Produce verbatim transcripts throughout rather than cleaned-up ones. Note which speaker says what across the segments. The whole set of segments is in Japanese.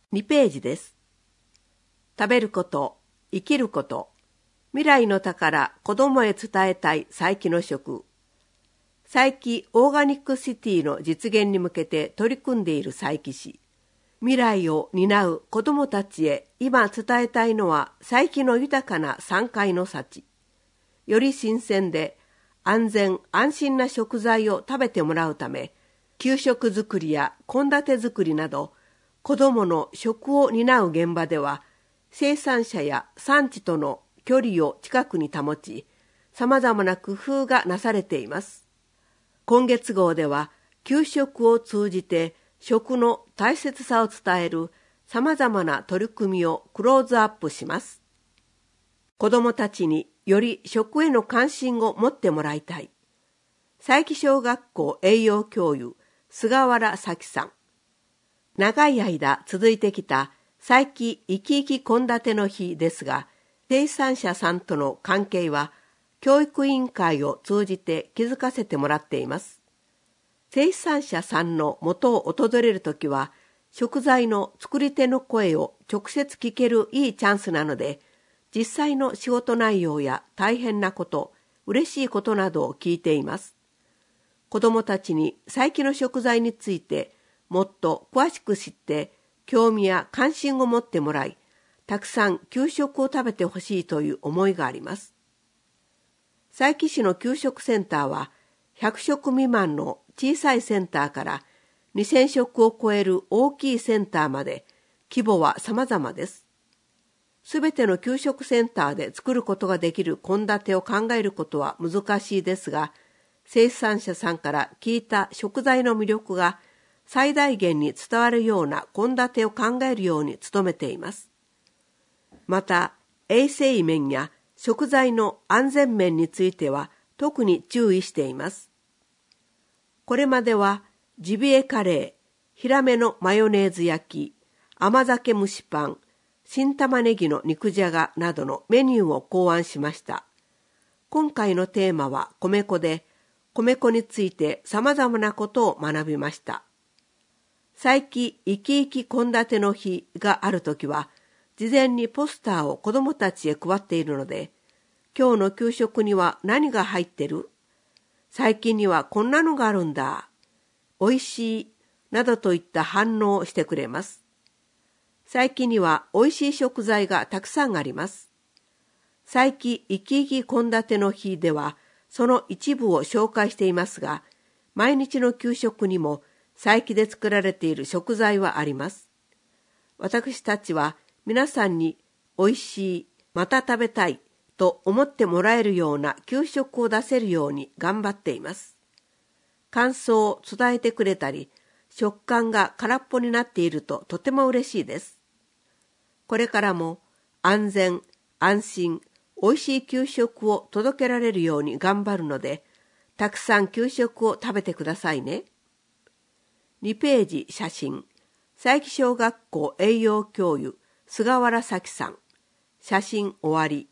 Speaker 1: にページです。食べること、生きること、未来の宝、子供へ伝えたい佐伯の食。佐伯オーガニックシティの実現に向けて取り組んでいる佐伯市。未来を担う子供たちへ今伝えたいのは佐伯の豊かな山海の幸。より新鮮で安全安心な食材を食べてもらうため、給食作りや献立作りなど、子どもの食を担う現場では、生産者や産地との距離を近くに保ち、様々な工夫がなされています。今月号では、給食を通じて食の大切さを伝える様々な取り組みをクローズアップします。子どもたちにより食への関心を持ってもらいたい。佐伯小学校栄養教諭、菅原咲さん。長い間続いてきた佐伯いきいき献立の日ですが、生産者さんとの関係は教育委員会を通じて気づかせてもらっています。生産者さんの元を訪れるときは、食材の作り手の声を直接聞けるいいチャンスなので、実際の仕事内容や大変なこと、嬉しいことなどを聞いています。子どもたちに佐伯の食材についてもっと詳しく知って、興味や関心を持ってもらい、たくさん給食を食べてほしいという思いがあります。佐伯市の給食センターは、ひゃくしょく未満の小さいセンターからにせんしょくを超える大きいセンターまで規模は様々です。すべての給食センターで作ることができる献立を考えることは難しいですが、生産者さんから聞いた食材の魅力が最大限に伝わるような献立を考えるように努めています。また、衛生面や食材の安全面については特に注意しています。これまではジビエカレー、ヒラメのマヨネーズ焼き、甘酒蒸しパン、新玉ねぎの肉じゃがなどのメニューを考案しました。今回のテーマは米粉で、米粉について様々なことを学びました。佐伯いきいき献立の日があるときは、事前にポスターを子どもたちへ配っているので、今日の給食には何が入ってる？最近にはこんなのがあるんだ。おいしい。などといった反応をしてくれます。最近にはおいしい食材がたくさんあります。佐伯いきいき献立の日では、その一部を紹介していますが、毎日の給食にも佐伯で作られている食材はあります。私たちは皆さんにおいしい、また食べたいと思ってもらえるような給食を出せるように頑張っています。感想を伝えてくれたり、食感が空っぽになっているととても嬉しいです。これからも安全、安心、おいしい給食を届けられるように頑張るので、たくさん給食を食べてくださいね。にページ写真。佐伯小学校栄養教諭、菅原咲さん。写真終わり。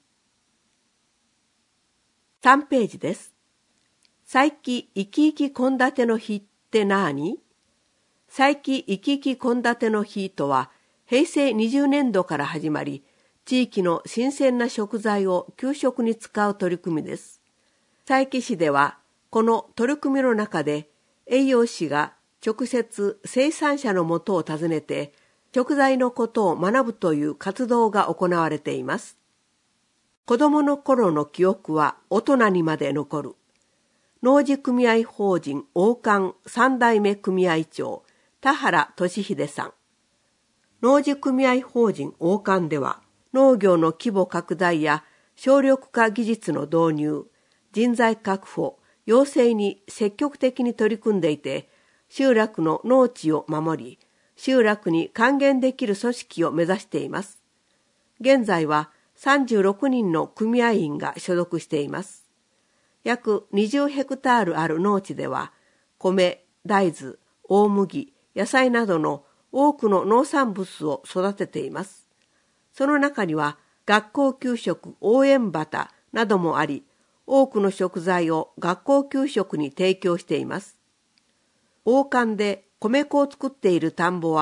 Speaker 1: さんページです。佐伯いきいき献立の日ってなーに？佐伯いきいき献立の日とは、へいせいにじゅうねんどから始まり、地域の新鮮な食材を給食に使う取り組みです。佐伯市では、この取り組みの中で、栄養士が直接生産者のもとを訪ねて、食材のことを学ぶという活動が行われています。子供の頃の記憶は大人にまで残る。農事組合法人王冠三代目組合長、田原俊秀さん。農事組合法人王冠では、農業の規模拡大や省力化技術の導入、人材確保、養成に積極的に取り組んでいて、集落の農地を守り、集落に還元できる組織を目指しています。現在はさんじゅうろくにんの組合員が所属しています。約にじゅうヘクタールある農地では、米、大豆、大麦、野菜などの多くの農産物を育てています。その中には学校給食応援旗などもあり、多くの食材を学校給食に提供しています。王冠で米粉を作っている田んぼは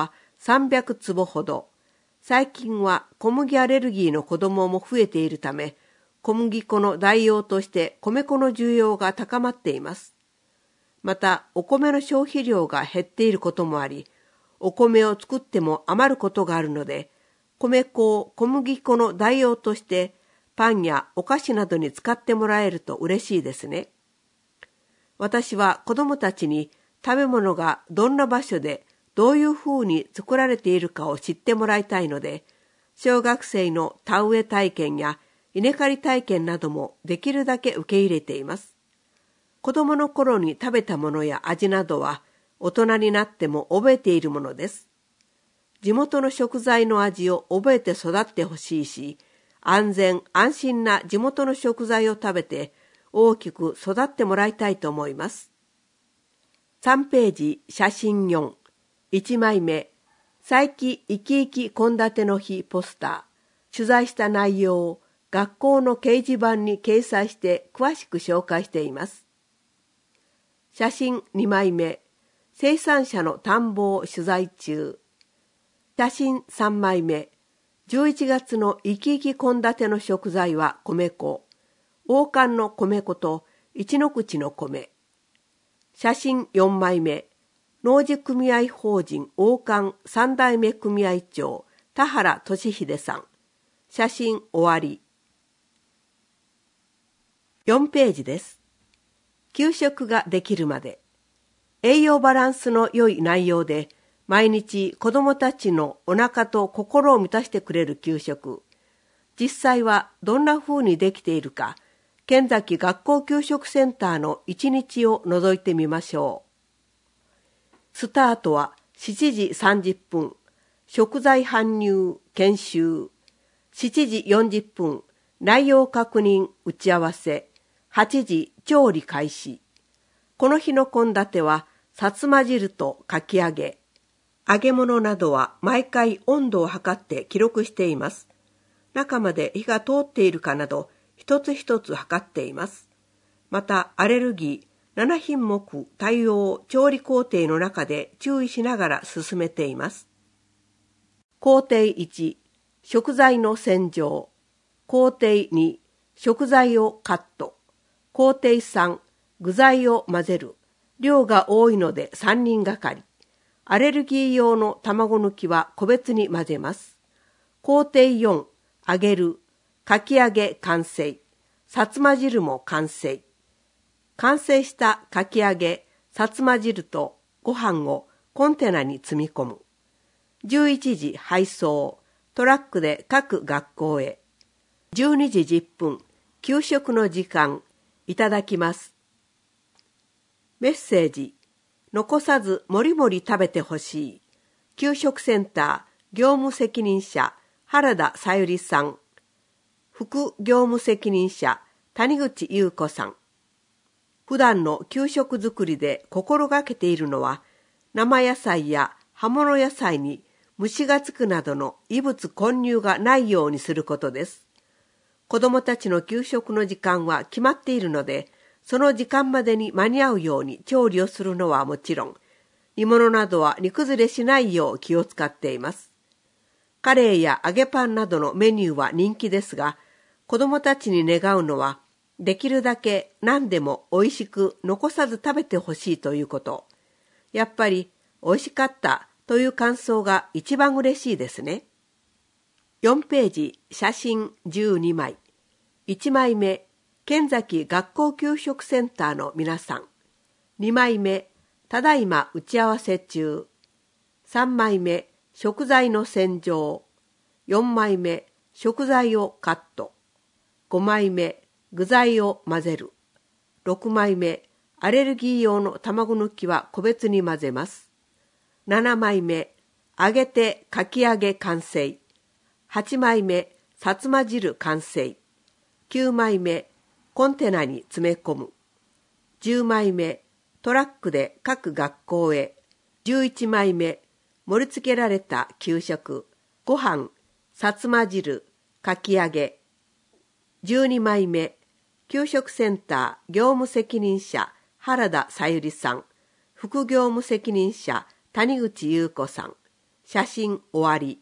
Speaker 1: さんびゃくつぼほど。最近は小麦アレルギーの子供も増えているため、小麦粉の代用として米粉の需要が高まっています。また、お米の消費量が減っていることもあり、お米を作っても余ることがあるので、米粉を小麦粉の代用としてパンやお菓子などに使ってもらえると嬉しいですね。私は子供たちに食べ物がどんな場所でどういうふうに作られているかを知ってもらいたいので、小学生の田植え体験や稲刈り体験などもできるだけ受け入れています。子供の頃に食べたものや味などは大人になっても覚えているものです。地元の食材の味を覚えて育ってほしいし、安全安心な地元の食材を食べて大きく育ってもらいたいと思います。さんページ写真よん、いちまいめ、佐伯いきいき献立の日ポスター、取材した内容を学校の掲示板に掲載して詳しく紹介しています。写真にまいめ、生産者の田んぼを取材中。写真さんまいめ、じゅういちがつのいきいき献立の食材は米粉、王冠の米粉と一の口の米。写真よんまいめ、農事組合法人王冠三代目組合長田原俊秀さん。写真終わり。よんページです。給食ができるまで。栄養バランスの良い内容で、毎日子どもたちのお腹と心を満たしてくれる給食。実際はどんな風にできているか、県崎学校給食センターの一日を覗いてみましょう。スタートはしちじさんじゅっぷん、食材搬入研修。しちじよんじゅっぷん、内容確認打ち合わせ。はちじ調理開始。この日の献立は、さつま汁とかき揚げ。揚げ物などは毎回温度を測って記録しています。中まで火が通っているかなど、一つ一つ測っています。また、アレルギーななひんもく対応調理工程の中で注意しながら進めています。工程いち、食材の洗浄。工程に、食材をカット。工程さん、具材を混ぜる。量が多いのでさんにんがかり。アレルギー用の卵抜きは個別に混ぜます。工程よん、揚げる。かき揚げ完成。さつま汁も完成。完成したかき揚げ、さつま汁とご飯をコンテナに積み込む。じゅういちじ配送。トラックで各学校へ。じゅうにじじゅっぷん、給食の時間。いただきます。メッセージ。残さずもりもり食べてほしい。給食センター業務責任者原田さゆりさん。副業務責任者谷口優子さん。普段の給食作りで心がけているのは、生野菜や葉物野菜に虫がつくなどの異物混入がないようにすることです。子どもたちの給食の時間は決まっているので、その時間までに間に合うように調理をするのはもちろん、煮物などは煮崩れしないよう気を使っています。カレーや揚げパンなどのメニューは人気ですが、子どもたちに願うのは、できるだけ何でも美味しく残さず食べてほしいということ。やっぱり美味しかったという感想が一番嬉しいですね。よんページ写真じゅうにまい。いちまいめ、県崎学校給食センターの皆さん。にまいめ、ただいま打ち合わせ中。さんまいめ、食材の洗浄。よんまいめ、食材をカット。ごまいめ、具材を混ぜる。ろくまいめ、アレルギー用の卵抜きは個別に混ぜます。ななまいめ、揚げてかき揚げ完成。はちまいめ、さつま汁完成。きゅうまいめ、コンテナに詰め込む。じゅうまいめ、トラックで各学校へ。じゅういちまいめ、盛り付けられた給食、ご飯、さつま汁、かき揚げ。じゅうにまいめ、給食センター業務責任者原田さゆりさん、副業務責任者谷口優子さん。 写真終わり。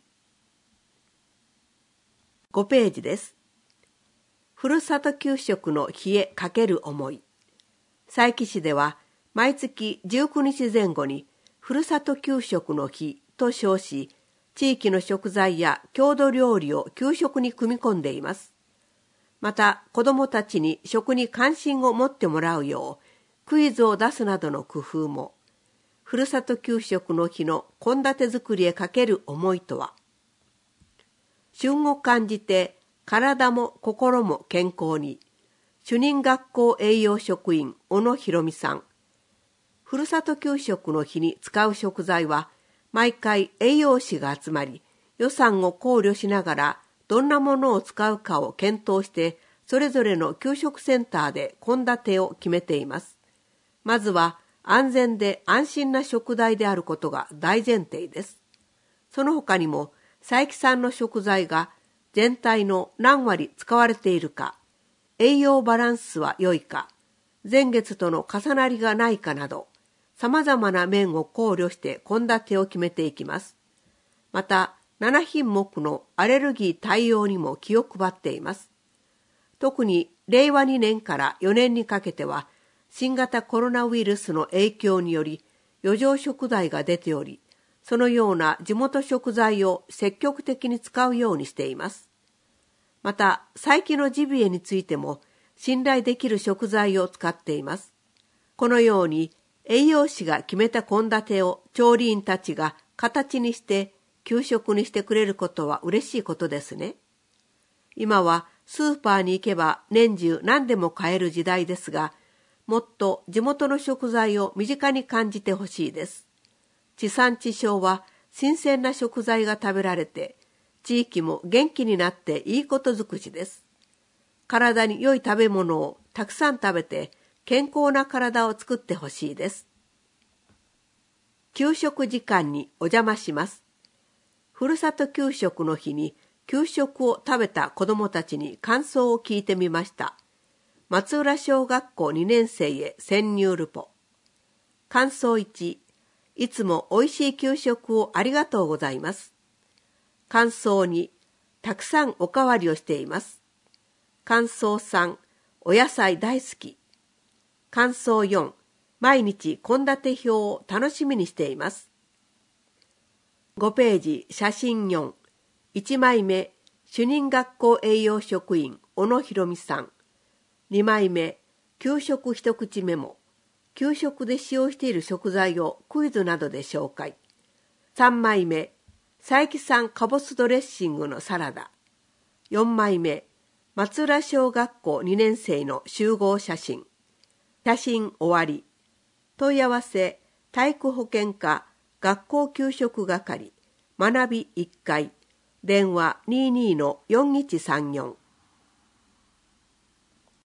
Speaker 1: ごページです。ふるさと給食の日へかける思い。佐伯市では毎月じゅうくにちぜん後にふるさと給食の日と称し、地域の食材や郷土料理を給食に組み込んでいます。また子どもたちに食に関心を持ってもらうようクイズを出すなどの工夫も、ふるさと給食の日の献立作りへかける思いとは。旬を感じて体も心も健康に。主任学校栄養職員小野博美さん。ふるさと給食の日に使う食材は毎回栄養士が集まり、予算を考慮しながらどんなものを使うかを検討してそれぞれの給食センターで献立を決めています。まずは安全で安心な食材であることが大前提です。その他にも佐伯産の食材が全体の何割使われているか、栄養バランスは良いか、前月との重なりがないかなど、様々な面を考慮して献立を決めていきます。また、ななひんもくのアレルギー対応にも気を配っています。特にれいわにねんからよねんにかけては、新型コロナウイルスの影響により余剰食材が出ており、そのような地元食材を積極的に使うようにしています。また、佐伯のジビエについても信頼できる食材を使っています。このように栄養士が決めた献立を調理員たちが形にして給食にしてくれることは嬉しいことですね。今はスーパーに行けば年中何でも買える時代ですが、もっと地元の食材を身近に感じてほしいです。地産地消は新鮮な食材が食べられて、地域も元気になっていいことづくしです。体に良い食べ物をたくさん食べて健康な体を作ってほしいです。給食時間にお邪魔します。ふるさと給食の日に給食を食べた子どもたちに感想を聞いてみました。松浦小学校にねん生へ潜入ルポ。感想いち、いつもおいしい給食をありがとうございます。感想に、たくさんおかわりをしています。感想さん、お野菜大好き。感想よん、毎日献立表を楽しみにしています。ごページ写真よん、いちまいめ、主任学校栄養職員小野博美さん。にまいめ、給食一口メモ。給食で使用している食材をクイズなどで紹介。さんまいめ、佐伯産かぼすドレッシングのサラダ。よんまいめ、松浦小学校にねん生の集合写真。写真終わり。問い合わせ、体育保健課学校給食係、学びいっかい、電話 にじゅうにのよんいちさんよん。